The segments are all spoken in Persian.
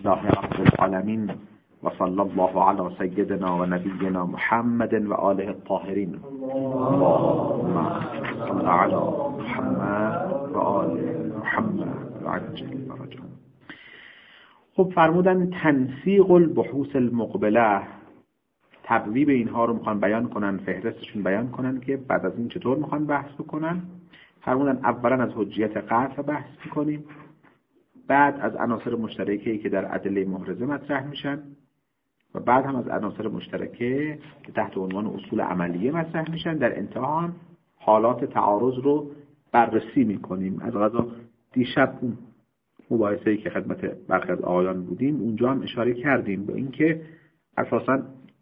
لله رب العالمین و صلی الله علی سیدنا و نبینا محمد و آله الطاهرین. اللهم صل علی محمد و آل محمد و عجل فرجهم. خب فرمودن تنسیق البحوث المقبله، تبویب اینها رو میخوان بیان کنن، فهرستشون بیان کنن که بعد از این چطور میخوان بحث بکنن. فرمودن اولا از حجیت قطع بحث میکنیم، بعد از عناصر مشترکه‌ای که در ادله محرزه مطرح میشن و بعد هم از عناصر مشترکه که تحت عنوان اصول عملیه مطرح میشن. در انتها هم حالات تعارض رو بررسی میکنیم. از قضا دیشب اون مباحثه‌ای که خدمت برخی از آقایان بودیم اونجا هم اشاره کردیم به اینکه اساساً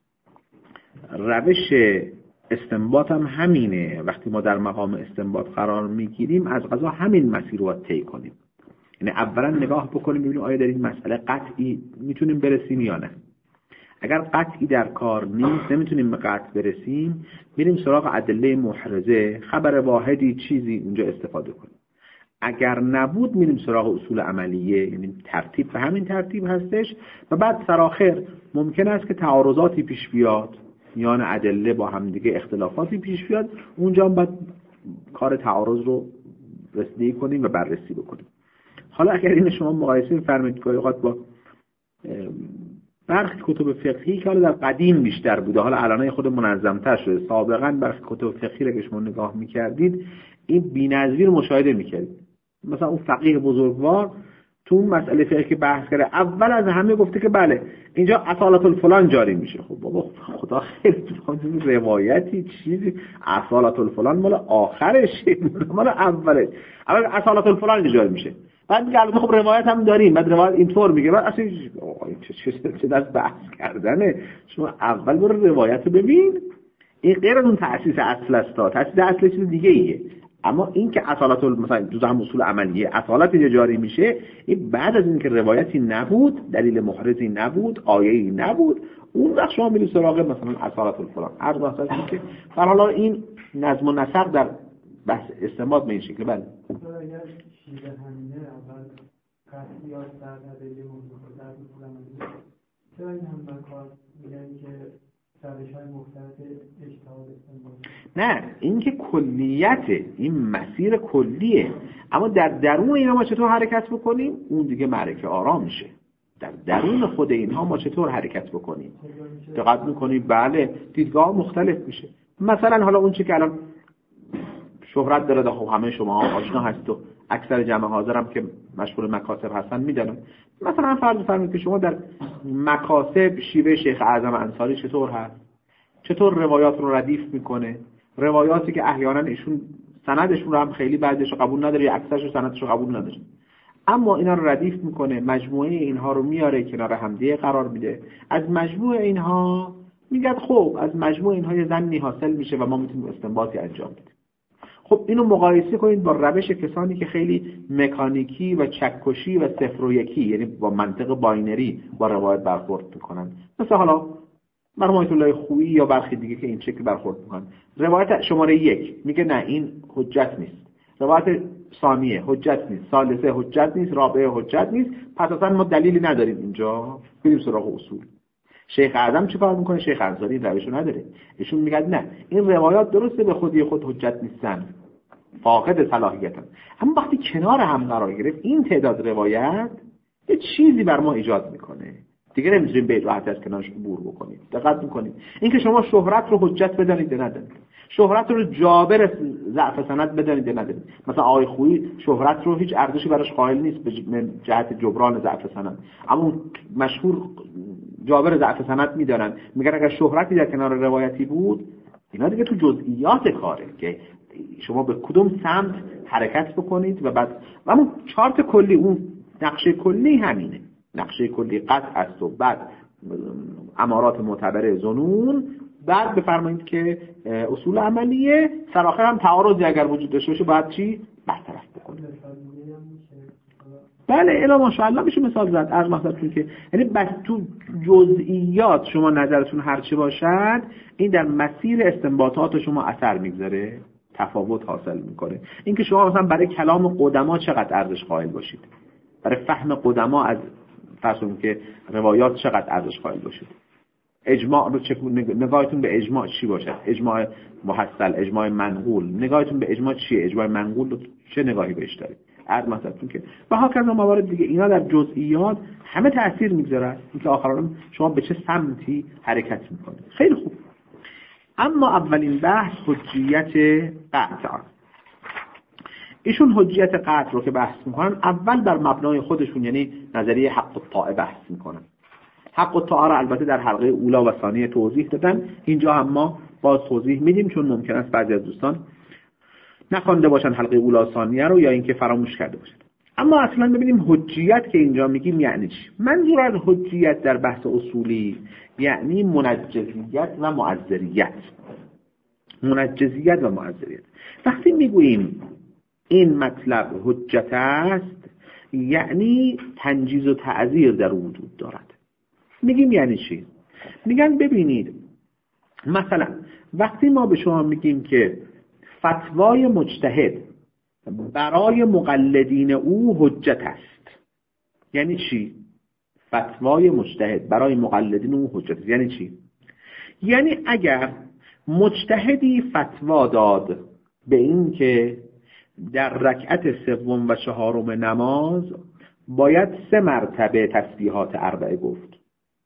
روش استنباط هم همینه. وقتی ما در مقام استنباط قرار میگیریم از قضا همین مسیر رو طی کنیم. یعنی اولا نگاه بکنیم ببینیم آیا در این مسئله قطعی میتونیم برسیم یا نه. اگر قطعی در کار نیست، نمیتونیم به قطع برسیم، میریم سراغ ادله محرزه، خبر واحدی چیزی اونجا استفاده کنیم. اگر نبود میریم سراغ اصول عملیه، یعنی ترتیب به همین ترتیب هستش. و بعد سرآخر ممکن است که تعارضاتی پیش بیاد میان ادله با هم دیگه، اختلافاتی پیش بیاد، اونجا هم باید کار تعارض رو رسیدگی کنیم و بررسی بکنیم. حالا اگر این شما مقایسه فرمایید که اوقات با برخی کتب فقهی که حالا در قدیم بیشتر بوده، حالا الان خود منظم‌تر شده، سابقا برخی کتب فقهی رو که شما نگاه می‌کردید این بی‌نظیر مشاهده می‌کردید. مثلا اون فقیه بزرگوار تو اون مسئله فقهی که بحث کرده اول از همه گفته که بله اینجا اصالت الفلان جاری میشه. خب بابا خدا خیر روایتی چیزی اصالت الفلان مال آخرشه، مال اوله. اول اصالت الفلان جاری میشه، بعد میگه البته خب روایت هم داریم، بعد روایت اینطور میگه، بعد اصلا چه دست بحث کردنه. شما اول برو روایت رو ببین. این غیر از اون تأسیس اصل است، تأسیس اصل چیز دیگه ایه. اما این که اصالت مثلا جزء هم اصول عملیه، اصالت اینجا جاری میشه، این بعد از این که روایتی نبود، دلیل محرزی نبود، آیه‌ای نبود، اون وقت شما میرید سراغ مثلا اصالت الفلان. عرض واسه که در حالا این نظم و نسق در بحث استنباط به این شکل. بله چیز همینه اول قطعیات در ادله موضوع در اصول عملیه، چرا این هم کار میگن که روش‌های مختلف اجتهاد استنباط؟ نه، این که کلیت، این مسیر کلیه، اما در درون اینا ما چطور حرکت بکنیم اون دیگه معرکه آرام میشه. در درون خود اینها ما چطور حرکت بکنیم دقت میکنیم. بله دیدگاه مختلف میشه. مثلا حالا اون چی که الان شهرت داره، خب همه شما آشنا هستید و اکثر جمع حاضرم که مشغول مکاتب هستن میدونن. مثلا فرض فرمایید که شما در مکاتب شیوه شیخ اعظم انصاری چطور هست، چطور روایات رو ردیف میکنه، روایاتی که احیانا ایشون سندشون رو هم خیلی بعضیش رو قبول نداره یا اکثرش سندش رو قبول نداره، اما اینا رو ردیف میکنه، مجموعه اینها رو میاره کنار همدیگه قرار میده. از مجموعه اینها میگه خب از مجموعه اینها یه ظنی حاصل میشه و ما میتونیم استنباطی انجام بدیم. خب اینو مقایسه کنید با روش کسانی که خیلی مکانیکی و چکشی و صفر و یکی، یعنی با منطق باینری با روایت برخورد میکنن. مثلا حالا مرحوم الله خویی یا برخی دیگه که این شکل برخورد میکنن. روایت شماره 1 میگه نه این حجت نیست، روایت ثانیه حجت نیست، ثالثه حجت نیست، رابعه حجت نیست، پس اصلا ما دلیلی نداریم اینجا بریم سراغ اصول. شیخ اعظم چه کار میکنه؟ شیخ انصاری این روشو نداره. ایشون میگه نه این روایات درسته به خودی خود حجت نیستن، فاقد صلاحیتن، اما وقتی کنار هم قرار گرفت این تعداد روایت یه چیزی بر ما ایجاد میکنه، دیگه نمیتونیم به راحتی از کنارش عبور بکنیم. دقت میکنید اینکه شما شهرت رو حجت بدانید یا ندانید، شهرت رو جابر ضعف سند بدانید یا ندانید. مثلا آقای خویی شهرت رو هیچ ارزشی براش قائل نیست به جهت جبران ضعف سند، اما مشهور جابر ضعف سند میدانن، میگن اگر شهرتی در کنار روایتی بود، اینا دیگه تو جزئیات کاره که شما به کدوم سمت حرکت بکنید و بعد اون چارت کلی، اون نقشه کلی همینه. نقشه کلی قطع است و بعد امارات معتبره ظنون، بعد بفرمایید که اصول عملیه، سرآخر هم تعارضی اگر وجود داشته باشه بعد چی برطرف بکنید. بله الا ماشاءالله میشه مثال زد. از مثلا که یعنی بس تو جزئیات شما نظرتون هر چه باشد این در مسیر استنباطات شما اثر میگذاره، تفاوت حاصل میکنه. اینکه شما مثلا برای کلام قدما چقدر ارزش قائل باشید، برای فهم قدما از فرض کنیم که روایات چقدر ارزش قائل باشید. اجماع رو نگاهتون به اجماع چی باشد؟ اجماع محصل، اجماع منقول، نگاهتون به اجماع چیه؟ اجماع منقول رو چه نگاهی بهش دارید؟ عرض مثلتون که و ها کذا موارد دیگه، اینا در جزئیات همه تأثیر میگذارن اینکه آخران شما به چه سمتی حرکت میکنید. خیلی خوب. اما اولین بحث حجیت قطع. ایشون حجیت قطع رو که بحث میکنن اول بر مبنای خودشون، یعنی نظریه حق الطاعه بحث میکنن. حق الطاعه رو البته در حلقه اولا و ثانیه توضیح دادن، اینجا هم ما باز توضیح میدیم چون ممکن است بعضی از دوستان نخوانده باشن حلقه اولا و ثانیه رو یا اینکه فراموش کرده باشن. اما اصلا ببینیم حجیت که اینجا میگیم یعنی چی. منظور از حجیت در بحث اصولی یعنی منجزیت و معذریت. منجزیت و معذریت. وقتی میگوییم این مطلب حجت است یعنی تنجیز و تعذیر در او وجود دارد. میگیم یعنی چی؟ میگن ببینید مثلا وقتی ما به شما میگیم که فتوای مجتهد برای مقلدین او حجت است، یعنی چی؟ فتوای مجتهد برای مقلدین او حجت است یعنی چی؟ یعنی اگر مجتهدی فتوا داد به این که در رکعت سوم و چهارم نماز باید 3 مرتبه تسبیحات 4 گفت،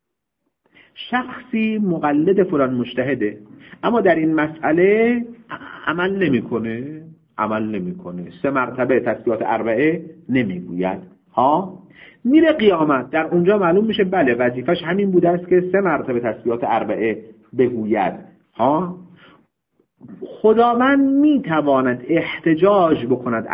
شخصی مقلد فلان مجتهده اما در این مسئله عمل نمیکنه 3 مرتبه تسبیحات 4 نمیگوید، میره قیامت در اونجا معلوم میشه بله وظیفش همین بوده است که 3 مرتبه تسبیحات 4 بگوید. خداوند میتواند احتجاج بکند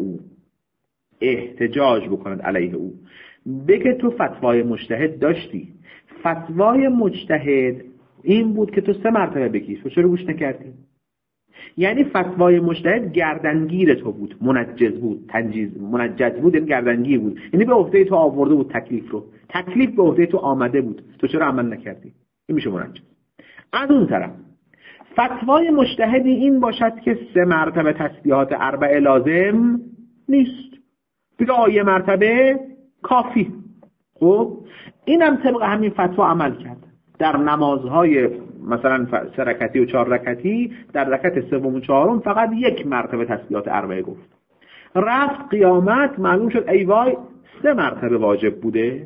علیه او بگه تو فتوای مجتهد داشتی، فتوای مجتهد این بود که تو 3 مرتبه بگی، تو چرا گوش نکردی؟ یعنی فتوای مجتهد گردنگیر تو بود، منجز بود، منجز بود، یعنی گردنگیر بود، یعنی به عهده تو آورده بود تکلیف به عهده تو آمده بود، تو چرا عمل نکردی؟ این میشه منجز. از اون طرف فتوای مجتهدی این باشد که 3 مرتبه تسبیحات 4 لازم نیست، بگه 1 مرتبه کافی. خب اینم طبق همین فتوا عمل کرد در نمازهای مثلا 3 رکعتی و 4 رکعتی، در رکعت سوم و چهارم فقط 1 مرتبه تسبیحات 4 گفت، رفت قیامت معلوم شد ای وای 3 مرتبه واجب بوده.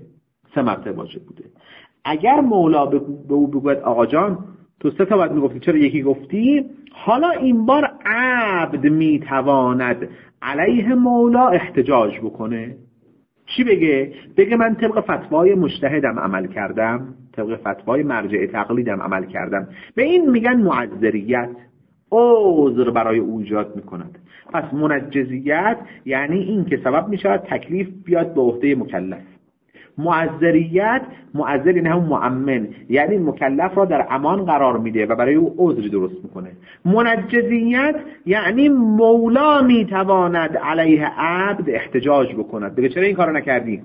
اگر مولا به او بگوید آقا جان تو 3 تا باید میگفتی چرا 1 گفتی، حالا این بار عبد میتواند علیه مولا احتجاج بکنه. چی بگه من طبق فتوای مجتهدم عمل کردم، طبق فتوای مرجع تقلیدم عمل کردم. به این میگن معذریت، عذر برای او ایجاد میکند. پس منجزیت یعنی این که سبب میشود تکلیف بیاد به عهده مکلف. معذریت، معذر یعنی هم مؤمن، یعنی مکلف را در امان قرار میده و برای او عذری درست میکنه. منجزیت یعنی مولا میتواند علیه عبد احتجاج بکند، بگه چرا این کارو نکردی.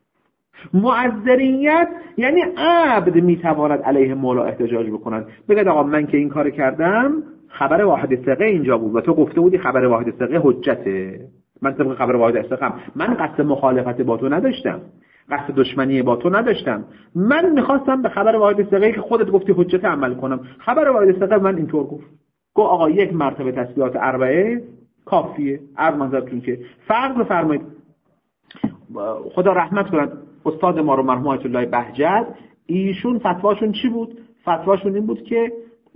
معذریت یعنی عبد میتواند علیه مولا احتجاج بکند، بگه آقا من که این کار کردم خبر واحد ثقه اینجا بود و تو گفته بودی خبر واحد ثقه حجته، من طبق خبر واحد ثقه من قصد مخالفت با تو نداشتم، قصد دشمنی با تو نداشتم، من میخواستم به خبر واحد ثقه که خودت گفتی حجت عمل کنم. خبر واحد ثقه من اینطور گفت آقا 1 مرتبه تسبیحات 4 کافیه. عرض منظرتون که فرض بفرمایید خدا رحمت کند استاد ما رو مرحوم آیت الله بهجت، ایشون فتواشون چی بود؟ فتواشون این بود که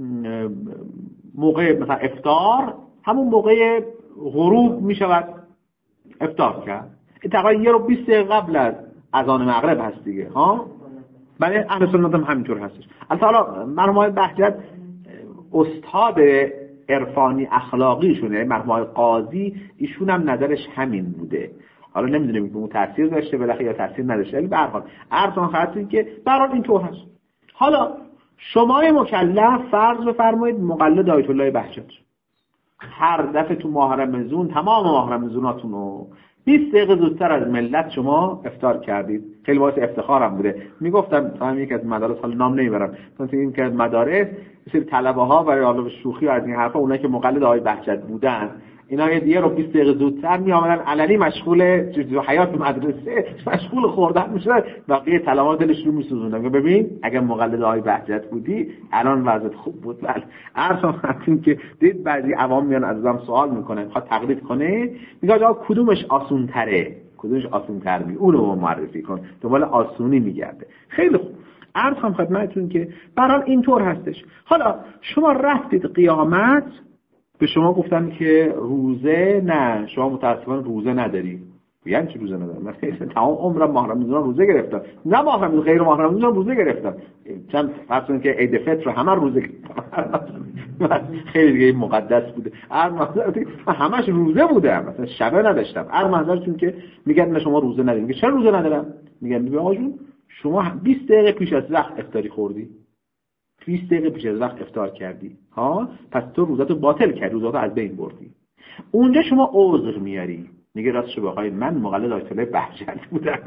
موقع مثلا افطار همون موقع غروب میشود افطار کرد، تقریبا 1 رو 20 دقیقه قبل از اذان مغرب هست دیگه. بله اهل سنت هم همینطور هستش. حالا مرحوم آقای بهجت استاد عرفانی اخلاقیشون، یعنی مرحوم آقای قاضی، ایشون هم نظرش همین بوده. حالا نمیدونیم که اون تاثیر داشته بالاخره یا تاثیر نداشته، ولی به هر حال عرضون خاطر که برای اینطور هست. حالا شما مکلف فرض بفرمایید مقلد آیت الله بهجت، هر دفعه تو ماه رمضان تمام ماه رمضاناتون رو 20 دقیقه زودتر از ملت شما افطار کردید. خیلی باعث افتخارم بوده. میگفتم من یک از مدارس، حالا نام نمیبرم، مثلا این که مدارس مثل طلبه ها برای حالا شوخی و از این حرفا، اونایی که مقلد آقای بهجت بودن اینا یه رو 20 دقیقه زودتر میآمدن علنی مشغول حیات مدرسه، مشغول خوردن میشدن، بقیه طلبه‌ها دلشون رو میسوزوندن. ببین اگه مقلد آقای بهجت بودی الان وضعیت خوب بود. بله عرضم هستیم که دید بعضی عوام میان ازم سوال میکنن، میخواد تقلید کنه، میگه آقا کدومش آسون تره، کدومش آسون تر می اونو معرفی کن، دنبال آسونی میگرده. خیلی خوب، عرض هم خدمتتون که برای اینطور هستش. حالا شما رفتید قیامت، به شما گفتن که روزه نه، شما متاسفانه روزه نداری. یعنی چی روزه ندارم؟ من تمام عمرم ماه رمضان روزه گرفتم، نه ماه رمضان غیر ماه رمضان روزه گرفتم، چند فرض که عید فطر همه روزه گرفتم. خیلی دیگه مقدس بوده. همش روزه بودم، مثلا شبه نداشتم. چون که میگن شما روزه نداری. میگه چرا روزه ندارم؟ میگن آقا جون شما 20 دقیقه پیش از وقت افطاری خوردی، 20 دقیقه پیش از وقت افطار کردی، ها پس تو روزاتو باطل کردی، روزاتو از بین بردی. اونجا شما عذر میاری، میگه راستش بخواید من مقلد آیت الله بهجت بودم،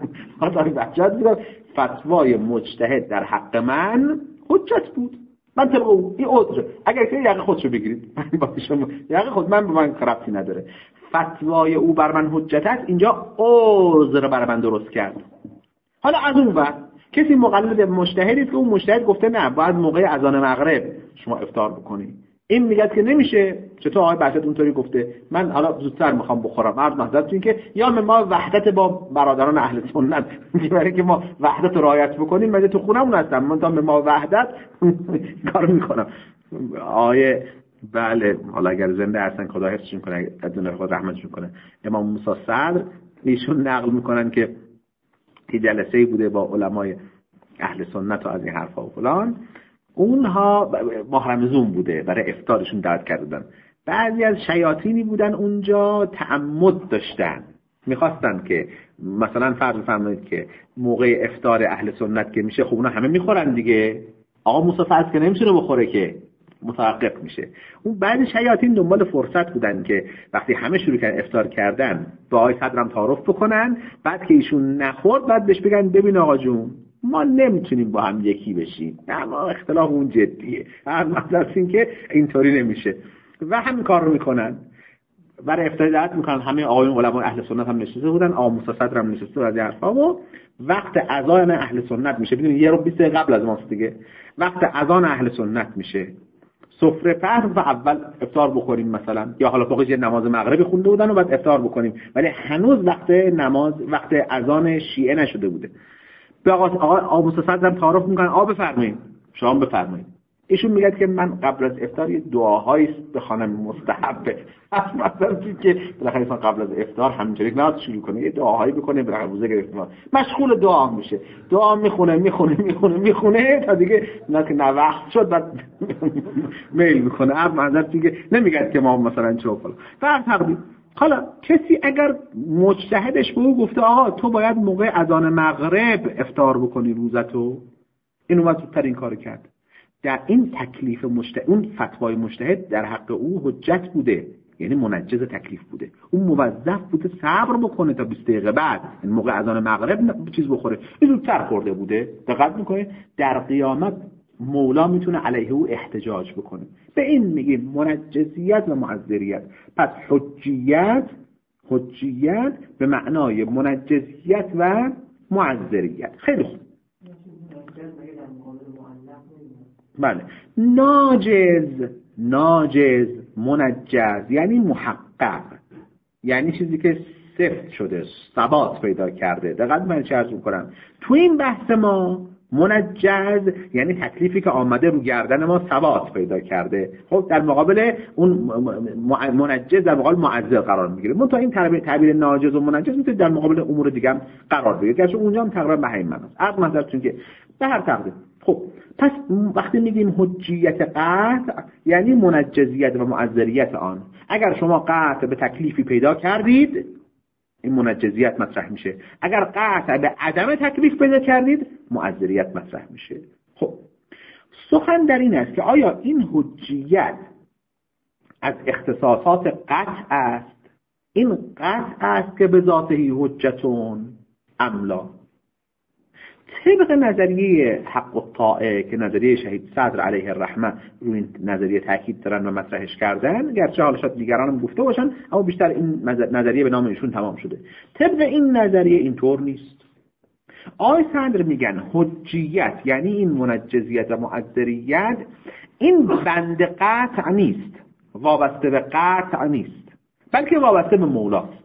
فتوای مجتهد در حق من حجت بود، من طبق این عذر. اگر که یقه خودشو بگیرید، من با شما یقه خود من به من ربطی نداره، فتوای او بر من حجت است، اینجا عذر بر من درست کرد. حالا از اون وقت کسی مقلد مجتهدی که اون مجتهد گفته نه باید موقع اذان مغرب شما افطار بکنی، این میگه که نمیشه. چطور آقای بهجت اونطوری گفته؟ من حالا زودتر میخوام بخورم. عرض حضرتتون که یا ما وحدت با برادران اهل سنت، برای که ما وحدت رو رعایت بکنیم، من تو خونمون هستم، من تا به ما وحدت کار میکنم. آیه بله حالا اگر زنده هستن خدا حفظشون کنه، از جون خود رحمتشون کنه، امام موسی صدر ایشون نقل میکنن که جلسه‌ای بوده با علمای اهل سنت و از این حرفا و فلان، اونها ماه رمضان بوده، برای افطارشون دعوت کردن. بعضی از شیاطینی بودن اونجا تعمد داشتن، میخواستن که مثلا فرض فرمایید که موقع افطار اهل سنت که میشه، خب اونا همه میخورن دیگه، آقا موسی فرض که نمیشه بخوره که متوقف میشه. اون بعضی شیاطین دنبال فرصت بودن که وقتی همه شروع کردن افطار کردن با آقای صدرم تعارف بکنن، بعد که ایشون نخورد بعد بهش بگن ببین آقا جون ما نمیتونیم با هم یکی بشیم، اما اختلاف اون جدیه، هر مطلب این که اینطوری نمیشه و همین کار رو میکنن. برای افطار دعوت میکنن، همه آقایون علما اهل سنت هم نشسته بودن، آقا موسی صدر هم نشسته بود از این حرفا، و وقت اذان اهل سنت میشه، ببینید یه رو 20 دقیقه قبل از ماست دیگه، وقت اذان اهل سنت میشه، سفره پهن و اول افطار بخوریم مثلا، یا حالا فوقش یه نماز مغربی خونده بودن و بعد افطار بکنیم، ولی هنوز وقت اذان شیعه نشده بوده. به آقا موسی صدر هم تعارف میکنن، بفرمایید شما بفرمایید. ایشون میگه که من قبل از افطار یه دعاهایی بخوانم مستحبه، مثلا که بالاخره انسان قبل از افطار همینجوری نماز شروع کنه یه دعاهایی بکنه، بالاخره روزه گرفته مشغول دعا میشه، دعا میخونه تا دیگه نه که نه وقت شد بعد میل میکنه. مثلا دیگه نمیگه که ما مثلا چه فلان فرض تقدیم. حالا کسی اگر مجتهدش به او گفته آقا تو باید موقع اذان مغرب افطار بکنی روزتو، این اومد زودتر این کارو کرد، در این تکلیف اون فتوای مجتهد در حق او حجت بوده، یعنی منجز تکلیف بوده، اون موظف بوده صبر بکنه تا 20 دقیقه بعد این موقع اذان مغرب چیز بخوره، این زودتر خورده بوده. دقت میکنه در قیامت مولا میتونه علیه او احتجاج بکنه. به این میگیم منجزیت و معذریت. پس حجیت به معنای منجزیت و معذریت. خیلی خوب. بله، ناجز منجز یعنی محقق، یعنی چیزی که سفت شده، ثبات پیدا کرده. دقیقاً من چه عرض می‌کنم تو این بحث ما منجز یعنی تکلیفی که آمده رو گردن ما ثبات پیدا کرده. خب در مقابل اون منجز در مقابل معذر قرار میگیره. من تا این تعبیر ناجز و منجز میتونه در مقابل امور دیگه هم قرار بگیره، گرچه اونجا هم تقریبا به همین معناست. عرض نظرتون که به هر تقدیر. خب پس وقتی میگیم حجیت قطع یعنی منجزیت و معذریت آن. اگر شما قطع به تکلیفی پیدا کردید این منجزیت مطرح میشه، اگر قطع به عدم تکلیف پیدا کردید معذریت مطرح میشه. خب سخن در این است که آیا این حجیت از اختصاصات قطع است، این قطع است که به ذاته حجتون املا. طبق نظریه حق الطاعه که نظریه شهید صدر علیه الرحمه روی این نظریه تاکید دارن و مطرحش کردن، گرچه حالا شاید دیگران هم گفته باشن، اما بیشتر این نظریه به نام ایشون تمام شده. طبق این نظریه اینطور نیست. آقای صدر میگن حجیت یعنی این منجزیت و مؤثریت این بند قطع نیست، وابسته به قطع نیست، بلکه وابسته به مولاست.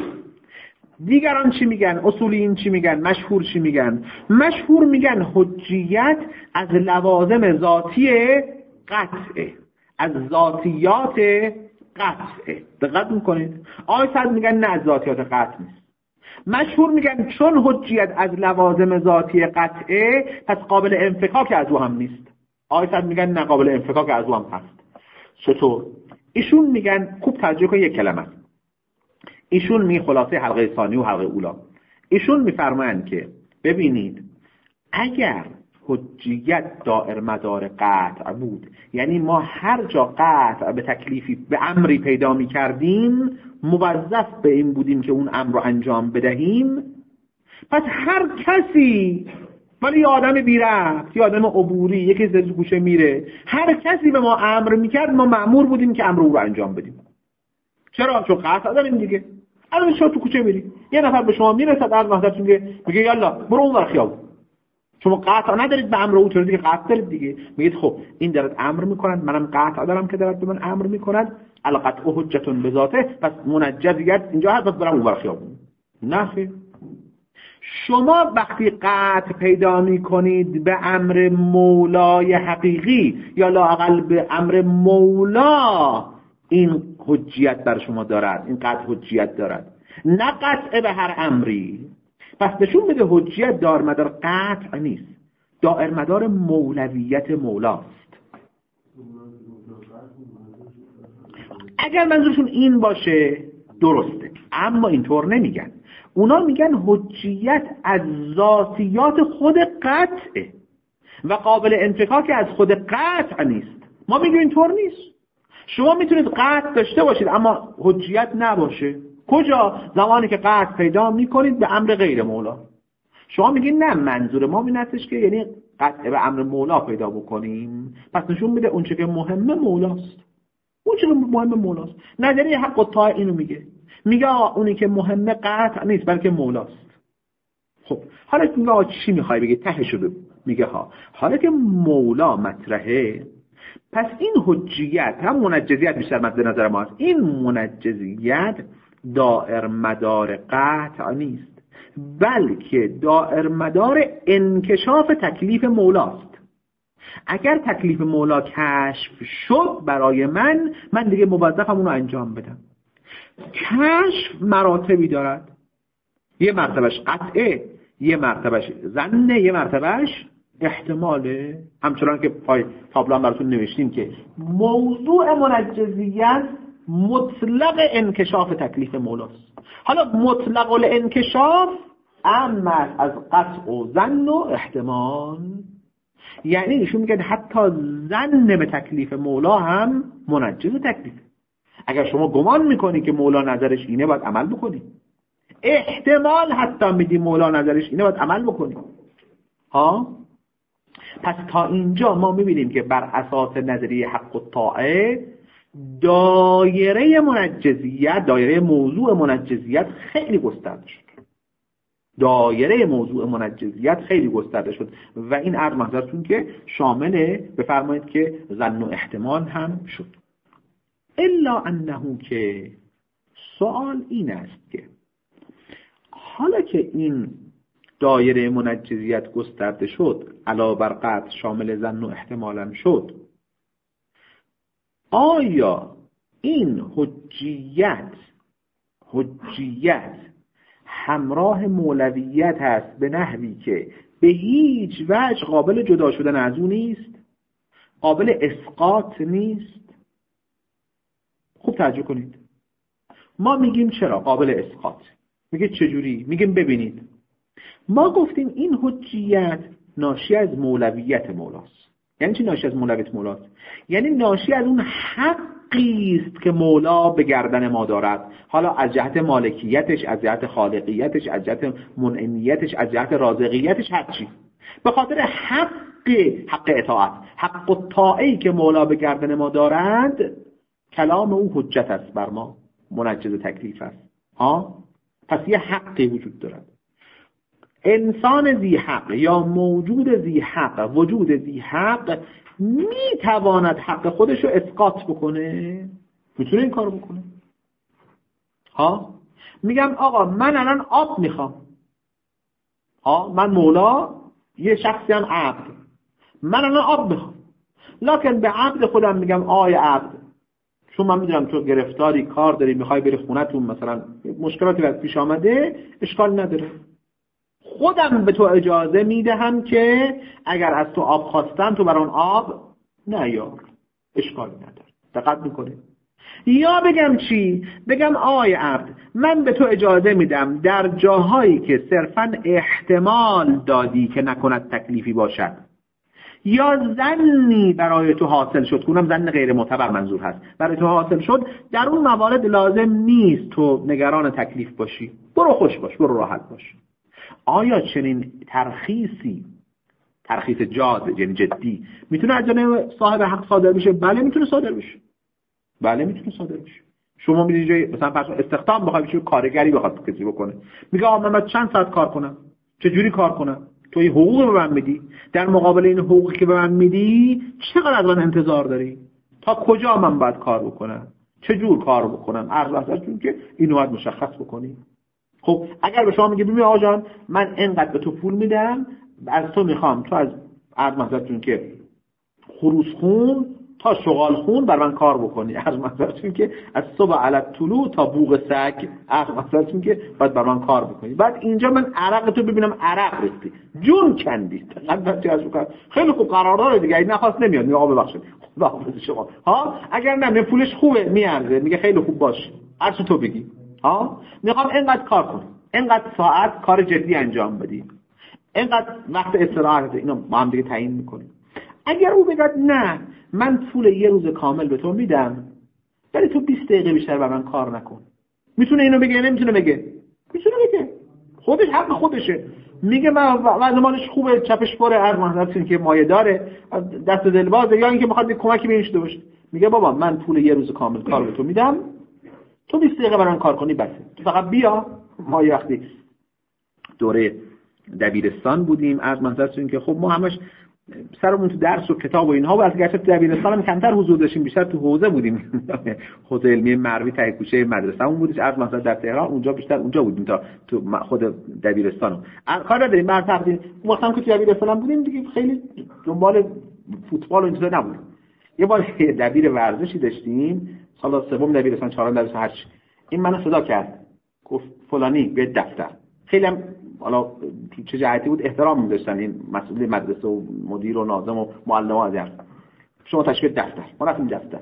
دیگران چی میگن؟ اصولیین چی میگن؟ مشهور چی میگن؟ مشهور میگن حجیت از لوازم ذاتی قطعه، از ذاتیات قطعه. دقت میکنید؟ آقای صدر میگن نه، از ذاتیات قطع نیست. مشهور میگن چون حجیت از لوازم ذاتی قطعه پس قابل انفکاک از او هم نیست. آقای صدر میگن نه، قابل انفکاک از او هم هست. چطور؟ ایشون میگن خوب توجه کن یک کلمه. ایشون می خلاصه حلقه ثانی و حلقه اولا، ایشون میفرمایند که ببینید اگر حجیت دائر مدار قطع بود، یعنی ما هر جا قطع به تکلیفی به امری پیدا می کردیم موظف به این بودیم که اون امر رو انجام بدهیم، پس هر کسی، ولی یه آدم بی‌ربط، یه آدم عبوری، یکی از گوشه میره، هر کسی به ما امر میکرد ما مأمور بودیم که امر او رو انجام بدیم. چرا؟ چون قطع داریم دیگه. الان شما تو کوچه میری، یه نفر به شما میرسد از محضرتون میگه یالا برو اون ور خیابون. شما قطع ندارید به امر او، چرا دیگه قطع دارید دیگه. میگید خب این دارد امر میکند، منم قطع دارم که دارد به من امر میکند، القطع حجتون بذاته، پس منجزیت اینجا هست، پس برم اون ور خیابون. نه خیر. شما وقتی قطع پیدا میکنید به امر مولای حقیقی یا لااقل به امر مولا، این حجیت بر شما دارد، این قطع حجیت دارد، نه قطع به هر امری. پس نشون بده حجیت دائر مدار قطع نیست، دائر مدار مولویت مولاست. اگر منظورشون این باشه درسته، اما اینطور نمیگن. اونا میگن حجیت از ذاتیات خود قطعه و قابل انفکاک از خود قطع نیست. ما میگیم اینطور نیست. شما میتونید قطع داشته باشید اما حجیت نباشه. کجا؟ زمانی که قطع پیدا میکنید به امر غیر مولا. شما میگید نه، منظور ما این هستش که یعنی قطع به امر مولا پیدا بکنیم، پس نشون میده اون چه که مهمه مولاست. اون چه که مهمه مولاست. نظریه حق الطاعه اینو میگه اونی که مهمه قطع نیست بلکه مولاست. خب حالا میگه چی میخوای بگی؟ تهشو بگو. میگه حالا که مولا مطرحه، پس این حجیت هم منجزیت بیشتر مد نظر ما هست. این منجزیت دائر مدار قطع نیست، بلکه دائر مدار انکشاف تکلیف مولاست. اگر تکلیف مولا کشف شد برای من دیگه موظفم اونو انجام بدم. کشف مراتبی دارد، یه مرتبهش قطعه، یه مرتبهش ظنه، یه مرتبهش احتماله. همچنان که پای تابلو هم براتون نوشتیم که موضوع منجزیت مطلق انکشاف تکلیف مولاست. حالا مطلق الانکشاف اما از قطع و ظن و احتمال، یعنی ایشون میگه حتی ظن به تکلیف مولا هم منجز تکلیف. اگر شما گمان میکنی که مولا نظرش اینه باید عمل بکنی، احتمال حتی میدی مولا نظرش اینه باید عمل بکنی. پس تا اینجا ما میبینیم که بر اساس نظریه حق الطاعه دایره منجزیت، دایره موضوع منجزیت خیلی گسترده شد. دایره موضوع منجزیت خیلی گسترده شد و این عرض محضرتون که شامل بفرمایید که ظن و احتمال هم شد. الا انه که سوال این است که حالا که این دایره منجزیت گسترده شد، علاوه بر قطع شامل ظن و احتمال هم شد، آیا این حجیت همراه مولویت هست به نحوی که به هیچ وجه قابل جدا شدن از اون نیست، قابل اسقاط نیست؟ خوب توجه کنید. ما میگیم چرا قابل اسقاط؟ میگه چجوری؟ میگیم ببینید، ما گفتیم این حجیت ناشی از مولویت مولاست، یعنی چی ناشی از مولویت مولاست؟ یعنی ناشی از اون حقی است که مولا به گردن ما دارد، حالا از جهت مالکیتش، از جهت خالقیتش، از جهت منعمیتش، از جهت رازقیتش، هر چی، به خاطر حق اطاعت، حق الطاعه‌ای که مولا به گردن ما دارند، کلام او حجت است بر ما، منجز تکلیف است. پس یه حقی وجود دارد. انسان ذی حق یا موجود ذی حق، وجود ذی حق میتواند حق خودشو اسقاط بکنه، میتونه این کارو بکنه. میگم آقا من الان آب میخوام، من مولا، یه شخصی هم عبد، من الان آب میخوام، لکن به عبد خودم میگم آی عبد، چون من میدونم تو گرفتاری، کار داری، میخوای بری خونتون، مثلا مشکلاتی از پیش آمده، اشکال نداره، خودم به تو اجازه میدهم که اگر از تو آب خواستم تو برای اون آب نیار، اشکال نداره. دقت میکنه؟ یا بگم چی؟ بگم آی عبد، من به تو اجازه میدم در جاهایی که صرفاً احتمال دادی که نکند تکلیفی باشد، یا زنی برای تو حاصل شد، کنم زن غیر معتبر منظور هست، برای تو حاصل شد، در اون موارد لازم نیست تو نگران تکلیف باشی، برو خوش باش، برو راحت باش. آیا چنین ترخیص جاد، یعنی جدی، میتونه از جانب صاحب حق صادر بشه؟ بله میتونه صادر بشه. بله میتونه صادر بشه. شما میرید جای مثلا فرض استخدام بخوای بشی، کارگری بخواد کسی بکنه، میگه آقا من چند ساعت کار کنم، چه جوری کار کنم؟ تو این حقوق به من میدی، در مقابل این حقوقی که به من میدی چقدر از من انتظار داری؟ تا کجا من باید کار بکنم؟ چه جور کار بکنم؟ عرض چون که اینو باید مشخص بکنی. خب اگر به شما میگه ببین آقا جان من اینقدر به تو پول میدم، از تو میخوام تو از چون که خروس خون تا شغال خون بر من کار بکنی، چون که از صبح علت طلوع تا بوق سگ، چون که باید بر من کار بکنی. بعد اینجا من عرق تو ببینم عرق ریختی، جون کندی، خیلی خوب قرارداد دیگه، این نخواست نمیاد، میگه آقا ببخشید خداحافظ شما، اگر نه پولش خوبه میارزه، میگه خیلی خوب باش، هر چی تو بگی، میخوام اینقدر کار کنم، اینقدر ساعت کار جدی انجام بدی، اینقدر وقت استراحت، اینو ما هم دیگه تعیین میکنیم. اگر او بگه نه من پول یه روز کامل به تو میدم ولی تو 20 دقیقه بیشتر بر من کار نکن، میتونه اینو بگه؟ نمیتونه بگه؟ میتونه بگه، خودش حق خودشه. میگه من وضعمانش خوبه، چپش پره، هر محضرتون که مایه داره، دست دلبازه، یا اینکه میخواد کمکی بهش داشته باشه، میگه بابا من پول یه روز کامل کار به تو میدم، تو 20 دقیقه برام کار کنی بسه، تو فقط بیا. ما یه وقتی دوره دبیرستان بودیم، از منظرتون که خب ما همش سرمون تو درس و کتاب و اینها، و از گرچه تو دبیرستان هم کمتر حضور داشتیم، بیشتر تو حوزه بودیم. حوزه علمی مروی ته کوچه مدرسه‌مون بودش، از مثلا در تهران اونجا بیشتر اونجا بودیم تا تو خود دبیرستان. کار نداریم، مرتبطیم وقتی که تو دبیرستان بودیم دیگه خیلی دنبال فوتبال و اینجا نبودیم. یه بار دبیر ورزشی داشتیم، سال سوم دبیرستان، چهارم دبیرستان، هرچی، این منو صدا کرد، گفت فلانی به دفتر. خیلی هم حالا چه جهتی بود احترام می‌ذاشتن این مسئول مدرسه و مدیر و ناظم و معلم‌ها از شما تشکیل دفتر. ما رفتیم دفتر،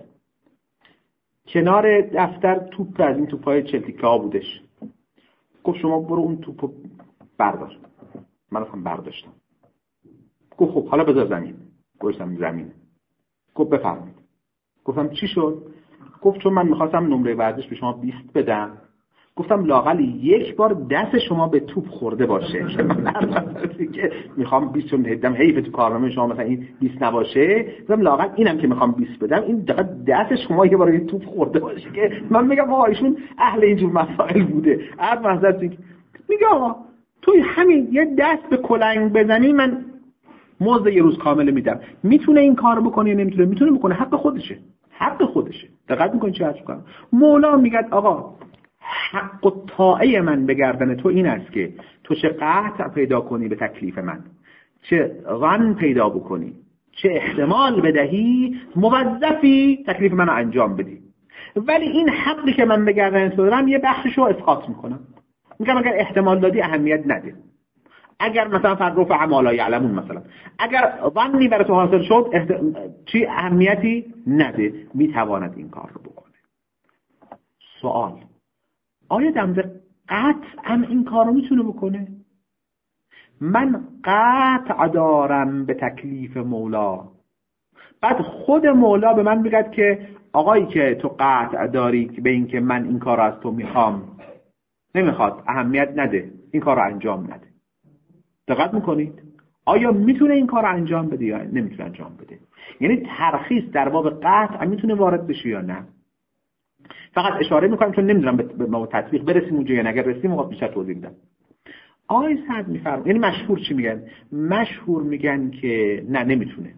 کنار دفتر توپ از این توپای چلتیکا بودش، گفت شما برو اون توپو بردار. من رفتم برداشتم. گفت خب حالا بذار زمین. گفتم زمین. گفت بفرمایید. گفتم چی شد؟ گفت چون من می‌خواستم نمره ورزش به شما 20 بدم. گفتم لااقل یک بار دست شما به توپ خورده باشه که من که میخوام 20 چون هدم حیف تو کارنامه شما مثلا این 20 نباشه، گفتم لااقل اینم که میخوام 20 بدم این دست شما یه بار توپ خورده باشه که من میگم آقا ایشون اهل اینجور مسائل بوده. هر محضرتی میگه آقا توی همین یه دست به کلنگ بزنی من مزد یه روز کامل میدم. میتونه این کارو بکنه یا نمیتونه؟ میتونه بکنه، حق خودشه، حق خودشه. دقت میکنی چه حرف میکنم؟ مولا میگه آقا حق و طاعه من به گردن تو این است که تو چه قطع پیدا کنی به تکلیف من، چه غن پیدا بکنی، چه احتمال بدهی، موظفی تکلیف منو انجام بدی. ولی این حقی که من به گردن تو دارم یه بخششو اسقاط میکنم، میگم اگر احتمال دادی اهمیت نده، اگر مثلا فرض عمالا یعلمون مثلا اگر ظنی برای تو حاصل شد چی اهمیتی نده، میتواند این کار رو بکنه. سوال: آیا دمزه قطعا این کار رو میتونه بکنه؟ من قطع دارم به تکلیف مولا، بعد خود مولا به من میگه که آقایی که تو قطع داری به این که من این کار رو از تو میخوام، نمیخواد، اهمیت نده، این کار رو انجام نده. دقت میکنید؟ آیا میتونه این کار رو انجام بده یا نمیتونه انجام بده؟ یعنی ترخیص در باب قطع میتونه وارد بشه یا نه؟ فقط اشاره میکنم چون نمیدونم به ما تطبیق برسیم اونجا یا نه. اگر رسیم موقع بیشتر توضیح میدم. آقای سعد میفرمایند، یعنی مشهور چی میگن؟ مشهور میگن که نه، نمیتونه.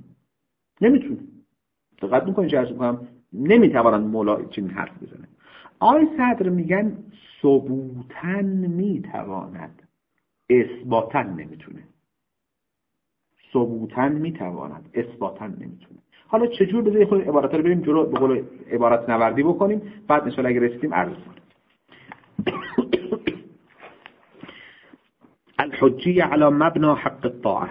دقت میکنید چه عرض میکنم؟ نمیتوانند مولا چنین حرف بزنه. آقای صدر میگن ثبوتاً میتواند، اثباتاً نمیتونه. ثبوتاً میتواند، اثباتاً نمیتونه. حالا چجور؟ بذارید خود عبارات رو بریم جلو، به قول عبارت نوردی بکنیم، بعد ان شاءالله اگه رسیدیم عرض کنیم. الحجية على مبنى حق الطاعة.